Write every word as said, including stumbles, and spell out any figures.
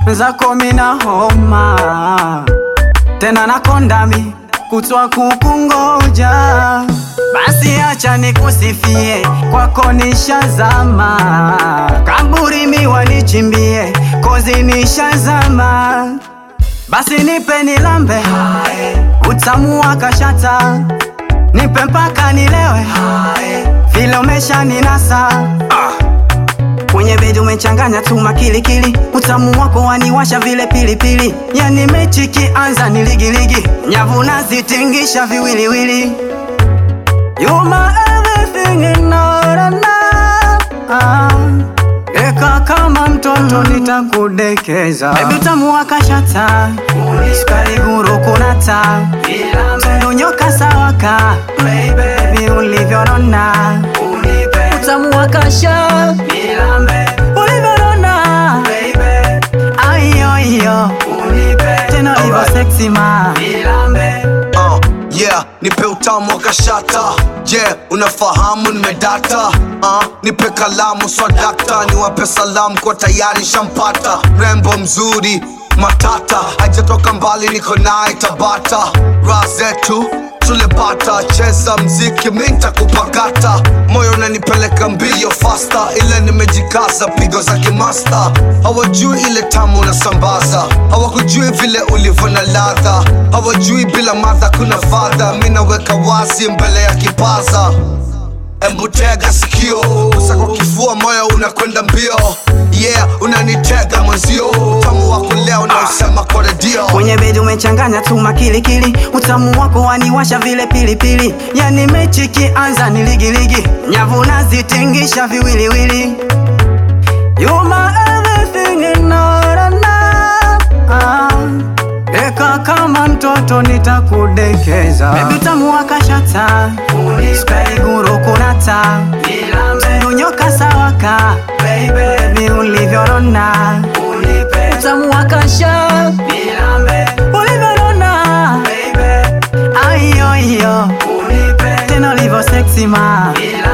zako mina homa, tena nakondami kutwa kukungoja. Basi acha nikusifie, kwako nishazama, kaburi miwa nichimbie, kozi nishazama. Basi nipe nilambe, utamu wakashata, nipe mpaka nilewe, vile umesha ninasa. Kwenye bedi umechanganya tuma kilikili, utamu wako waniwasha vile pilipili. Yani mechi kianza ni ligi ligi, nyavu nazitingisha viwiliwili. You my everything in all and all. Eka kama mtoto nitakudekeza, baby utamu wakashata, sukari guru kunata, tundu nyoka sawaka, baby ulivyorona, utamu wakasha, ulivyorona, ayo ayo, tena livo sexy ma. Uh, yeah, nipe utamu wakashata. Yeah, unafahamu nimedata. uh, Nipe kalamu swadakta, niwape salamu kwa tayari shampata. Rembo mzuri matata, hajatoka mbali niko nae Tabata. Razetu tulipata, cheza mziki minta kupakata. Moyo unanipeleka mbio faster, ile nimejikaza pigo za kimaster. Hawajui ile tamu na sambaza, hawakujui vile ulivyo na ladha. Hawajui bila madha kuna fadha, mina weka wazi mbele ya kipaza. Embu tega sikio, kusa kwa kifua moyo unakwenda mbio. Yeah, unanitega mwenzio, utamu wako leo na usema kwa redio. Kwenye bedi umechanganya tuma kilikili, utamu wako waniwasha vile pilipili. Yani mechi kianza ni ligi ligi, nyavu nazitingisha viwiliwili. You my everything in all and all. Eka kama mtoto nitakudekeza, baby utamu wakashata, sukari guru kunata, tundu nyoka sawaka, baby ulivyorona, utamu wakasha, ulivyorona, ayo ayo, tena livo sexy ma.